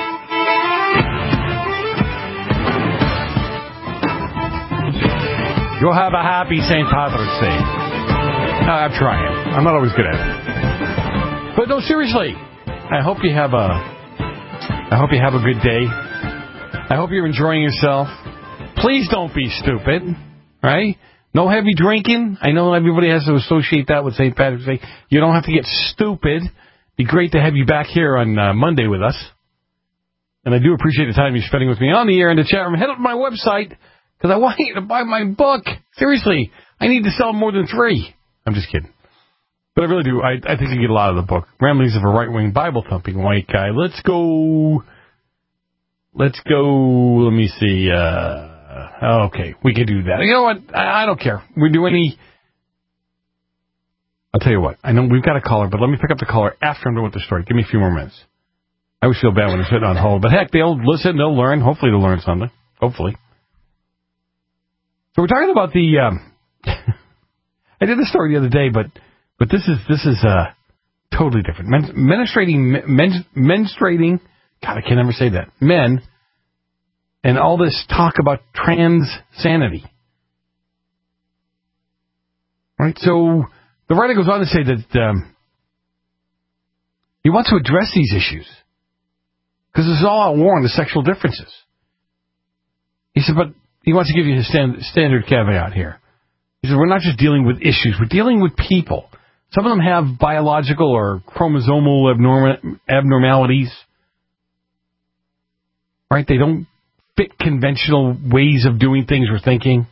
You'll have a happy Saint Patrick's Day. No, I'm trying. I'm not always good at it. But no, seriously, I hope you have a, I hope you have a good day. I hope you're enjoying yourself. Please don't be stupid, right? No heavy drinking. I know everybody has to associate that with Saint Patrick's Day. You don't have to get stupid. It'd be great to have you back here on uh, Monday with us. And I do appreciate the time you're spending with me on the air in the chat room. Head up to my website, because I want you to buy my book. Seriously, I need to sell more than three. I'm just kidding. But I really do. I, I think you get a lot of the book. Ramblings of a Right-Wing Bible-Thumping White Guy. Let's go. Let's go. Let me see. Uh, okay, we can do that. You know what? I, I don't care. We do any. I'll tell you what. I know we've got a caller, but let me pick up the caller after I'm done with the story. Give me a few more minutes. I always feel bad when I'm sitting on hold. But heck, they'll listen. They'll learn. Hopefully they'll learn something. Hopefully. So we're talking about the... Um, I did the story the other day, but but this is this is uh, totally different. Men, menstruating, men, menstruating, God, I can never say that. Men, and all this talk about trans sanity. Right? So the writer goes on to say that um, he wants to address these issues because this is all at war on the sexual differences. He said, but he wants to give you his stand, standard caveat here. He said, we're not just dealing with issues, we're dealing with people. Some of them have biological or chromosomal abnorm- abnormalities. right? They don't fit conventional ways of doing things or thinking.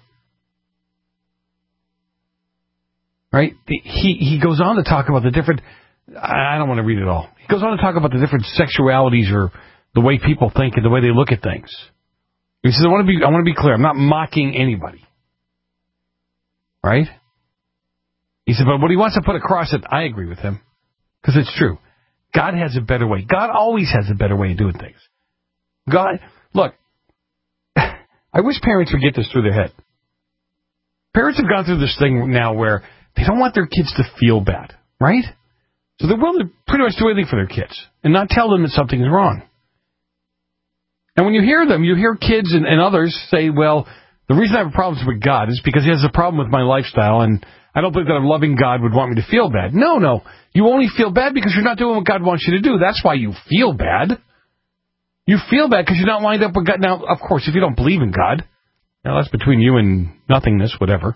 Right? He he goes on to talk about the different... I don't want to read it all. He goes on to talk about the different sexualities or the way people think and the way they look at things. He says, I want to be I want to be clear. I'm not mocking anybody. Right? He said, but what he wants to put across it, I agree with him. Because it's true. God has a better way. God always has a better way of doing things. God, look, I wish parents would get this through their head. Parents have gone through this thing now where they don't want their kids to feel bad, right? So they're willing to pretty much do anything for their kids and not tell them that something is wrong. And when you hear them, you hear kids and, and others say, well, the reason I have problems with God is because he has a problem with my lifestyle, and I don't think that a loving God would want me to feel bad. No, no. You only feel bad because you're not doing what God wants you to do. That's why you feel bad. You feel bad because you're not lined up with God. Now, of course, if you don't believe in God, now that's between you and nothingness, whatever.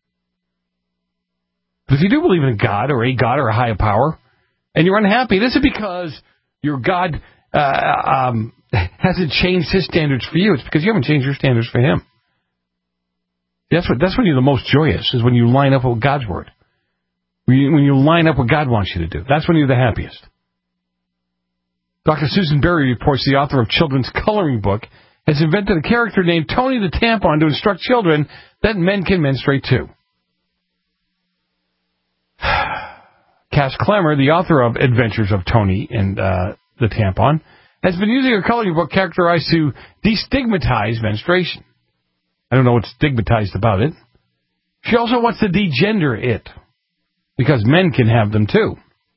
But if you do believe in God or a God or a higher power, and you're unhappy, this is because your God uh, um, hasn't changed his standards for you. It's because you haven't changed your standards for him. That's what. That's when you're the most joyous, is when you line up with God's word. When you, when you line up what God wants you to do. That's when you're the happiest. Doctor Susan Berry reports the author of children's coloring book has invented a character named Tony the Tampon to instruct children that men can menstruate too. Cass Clemmer, the author of Adventures of Tony and uh, the Tampon, has been using her coloring book characterized to destigmatize menstruation. I don't know what's stigmatized about it. She also wants to degender it, because men can have them too.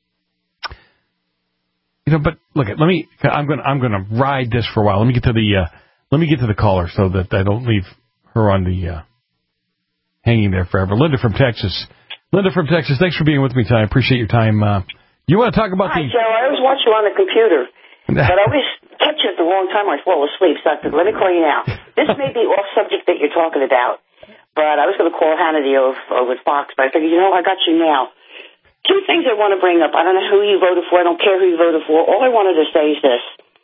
You know, but look, let me. I'm going. I'm going to ride this for a while. Let me get to the. Uh, let me get to the caller so that I don't leave her on the uh, hanging there forever. Linda from Texas. Linda from Texas. Thanks for being with me tonight. I appreciate your time. Uh, you want to talk about Hi, the? Joe. I always watch you on the computer, but I always catch you at the wrong time. I fall asleep. So I said, let me call you now. This may be off subject that you're talking about, but I was going to call Hannity over, over at Fox, but I figured, you know, I got you now. Two things I want to bring up. I don't know who you voted for. I don't care who you voted for. All I wanted to say is this.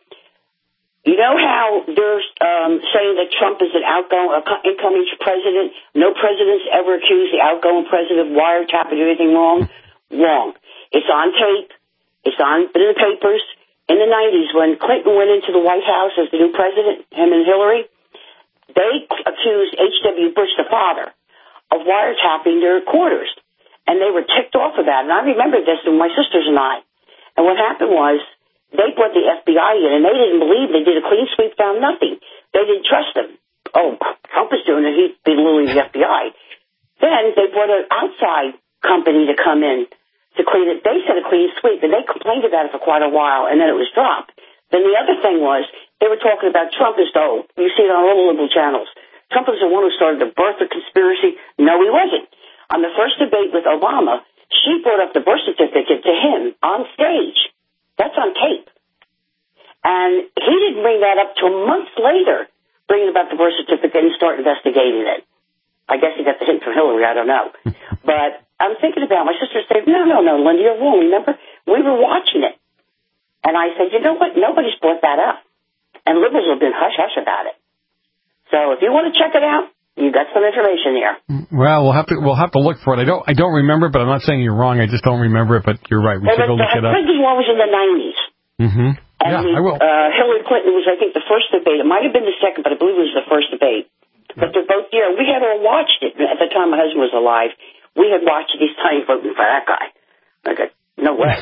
You know how they're um, saying that Trump is an outgoing, uh, incoming president? No president's ever accused the outgoing president of wiretapping or anything wrong? Wrong. It's on tape. It's on in the papers. In the nineties, when Clinton went into the White House as the new president, him and Hillary, they accused H W. Bush, the father, of wiretapping their quarters. And they were ticked off about it. And I remember this with my sisters and I. And what happened was, they brought the F B I in, and they didn't believe. They did a clean sweep, found nothing. They didn't trust them. Oh, Trump is doing it. He's belittling the F B I. Then they brought an outside company to come in to clean it. They said a clean sweep, and they complained about it for quite a while, and then it was dropped. Then the other thing was, they were talking about Trump as though, you see it on all the liberal channels, Trump was the one who started the birth of conspiracy. No, he wasn't. On the first debate with Obama, she brought up the birth certificate to him on stage. That's on tape. And he didn't bring that up till months later, bringing about the birth certificate and start investigating it. I guess he got the hint from Hillary, I don't know. But I'm thinking about it. My sister said, no, no, no, Linda, you're wrong. Remember, we were watching it. And I said, you know what? Nobody's brought that up. And liberals have been hush-hush about it. So if you want to check it out, you got some information here. Well, we'll have to we'll have to look for it. I don't I don't remember it, but I'm not saying you're wrong. I just don't remember it. But you're right. We well, should go look it up. The Clinton one was in the nineties. Mm-hmm. And yeah, the, I will. Uh, Hillary Clinton was, I think, the first debate. It might have been the second, but I believe it was the first debate. But they're both there. We had all watched it at the time my husband was alive. We had watched it. He's telling voting for that guy. I go, no way.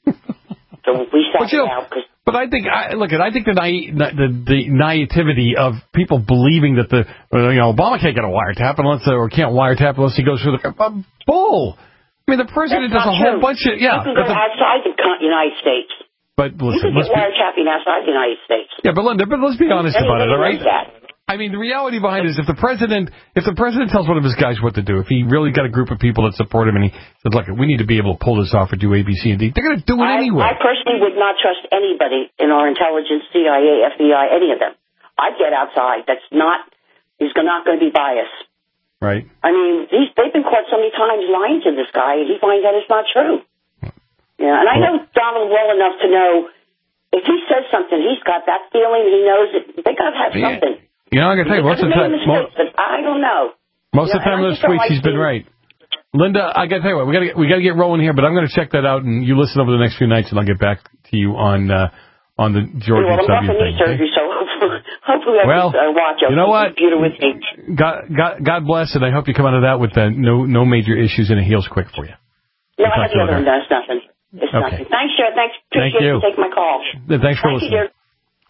So we sat it out because. But I think, I, look, I think the, naive, the the naivety of people believing that the you know Obama can't get a wiretap unless or can't wiretap unless he goes through the uh, bull. I mean, the president does a whole bunch of yeah. You can go the, outside the United States. But listen, you can let's get be, wiretapping outside the United States. Yeah, but Linda, but let's be honest and about it, all right? That. I mean, the reality behind it is if the president if the president tells one of his guys what to do, if he really got a group of people that support him and he said, look, we need to be able to pull this off or do A, B, C, and D, they're going to do it I, anyway. I personally would not trust anybody in our intelligence, C I A, F B I, any of them. I'd get outside. That's not, he's not going to be biased. Right. I mean, he's, they've been caught so many times lying to this guy, and he finds out it's not true. Yeah, and I know Donald well enough to know if he says something, he's got that feeling. He knows it. They got to have Yeah. something. You know, I got to tell you, most of the time, most, but I don't know. most of the You know, time and I those just don't tweets, like he's been being- right. Linda, I got to tell you what, we got to we got to get rolling here, but I'm going to check that out, and you listen over the next few nights, and I'll get back to you on uh, on the George well, H W I'm off thing. knee surgery, so hopefully, hopefully I Well, can uh, watch a you know what? computer with me. God, God, God bless, and I hope you come out of that with uh, no no major issues and it heals quick for you. No, We'll I talk have to the you other one. later. That's nothing. It's Okay. nothing. Thanks, Joe. Thanks. Thank Appreciate you. you taking my call. Thanks for Thank listening. you, dear.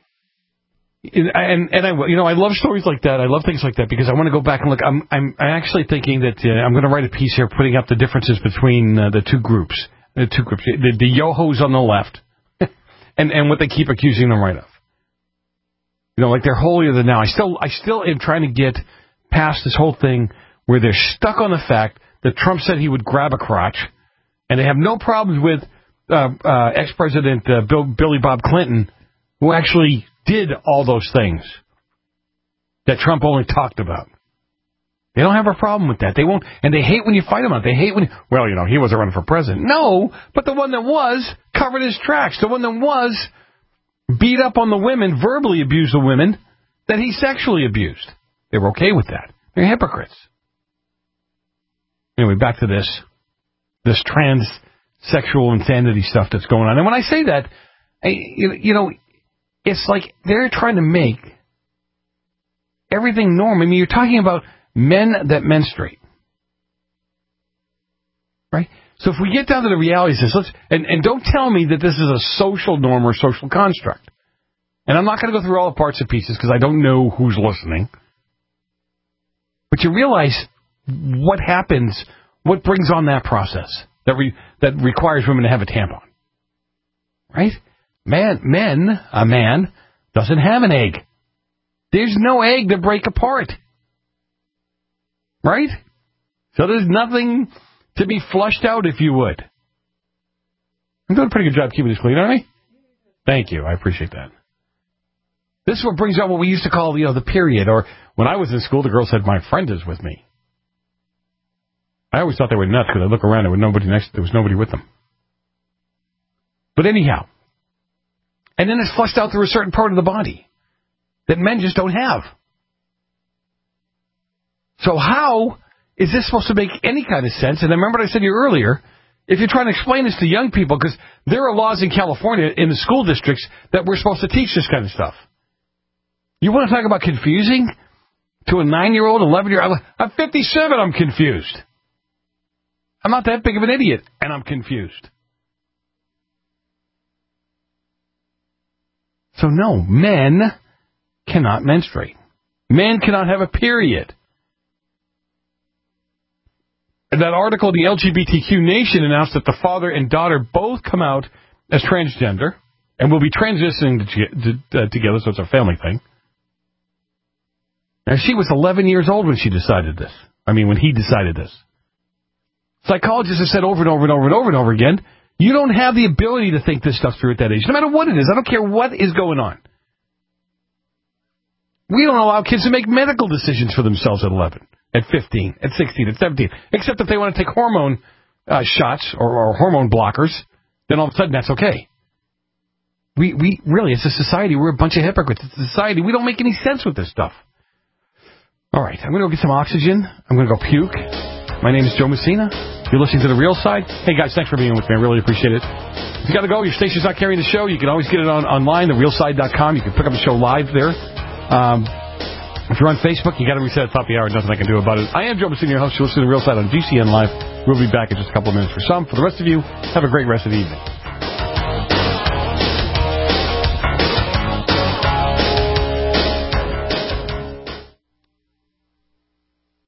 And and I you know I love stories like that. I love things like that because I want to go back and look. I'm I'm I'm actually thinking that uh, I'm going to write a piece here putting up the differences between uh, the two groups, the two groups, the, the yo-hos on the left, and and what they keep accusing them right of. You know, like they're holier than thou. I still I still am trying to get past this whole thing where they're stuck on the fact that Trump said he would grab a crotch, and they have no problems with uh, uh, ex-President uh, Bill, Billy Bob Clinton, who actually did all those things that Trump only talked about. They don't have a problem with that. They won't, and they hate when you fight them out. They hate when, well, you know, he wasn't running for president. No, but the one that was covered his tracks. The one that was beat up on the women, verbally abused the women that he sexually abused. They were okay with that. They're hypocrites. Anyway, back to this, this transsexual insanity stuff that's going on. And when I say that, I, you, you know, it's like they're trying to make everything normal. I mean, you're talking about men that menstruate, right? So if we get down to the realities of this, let's, and, and don't tell me that this is a social norm or social construct. And I'm not going to go through all the parts and pieces because I don't know who's listening. But you realize what happens, what brings on that process that re, that requires women to have a tampon, right? Man, men, a man doesn't have an egg. There's no egg to break apart, right? So there's nothing to be flushed out, if you would. I'm doing a pretty good job keeping this clean, aren't I? Thank you. I appreciate that. This is what brings out what we used to call, you know, the period. Or when I was in school, the girl said, "My friend is with me." I always thought they were nuts because I look around, there was nobody next, there was nobody with them. But anyhow, and then it's flushed out through a certain part of the body that men just don't have. So how is this supposed to make any kind of sense? And I remember what I said to you earlier, if you're trying to explain this to young people, because there are laws in California in the school districts that we're supposed to teach this kind of stuff. You want to talk about confusing to a nine-year-old, eleven-year-old? I'm fifty-seven, I'm confused. I'm not that big of an idiot, and I'm confused. So no, men cannot menstruate. Men cannot have a period. That article, the L G B T Q Nation announced that the father and daughter both come out as transgender and will be transitioning to, to, uh, together, so it's a family thing. Now, she was eleven years old when she decided this. I mean, when he decided this. Psychologists have said over and over and over and over and over again, you don't have the ability to think this stuff through at that age, no matter what it is. I don't care what is going on. We don't allow kids to make medical decisions for themselves at eleven, at fifteen, at sixteen, at seventeen, except if they want to take hormone uh, shots or, or hormone blockers, then all of a sudden that's okay. We, we really, as a society, we're a bunch of hypocrites. It's a society. We don't make any sense with this stuff. All right, I'm going to go get some oxygen. I'm going to go puke. My name is Joe Messina. You're listening to The Real Side. Hey, guys, thanks for being with me. I really appreciate it. If you got to go, your station's not carrying the show. You can always get it on online, the real side dot com. You can pick up the show live there. Um, if you're on Facebook, you got to reset at the top of the hour. Nothing I can do about it. I am Joe Messina, your host. You're listening to The Real Side on G C N Live. We'll be back in just a couple of minutes for some. For the rest of you, have a great rest of the evening.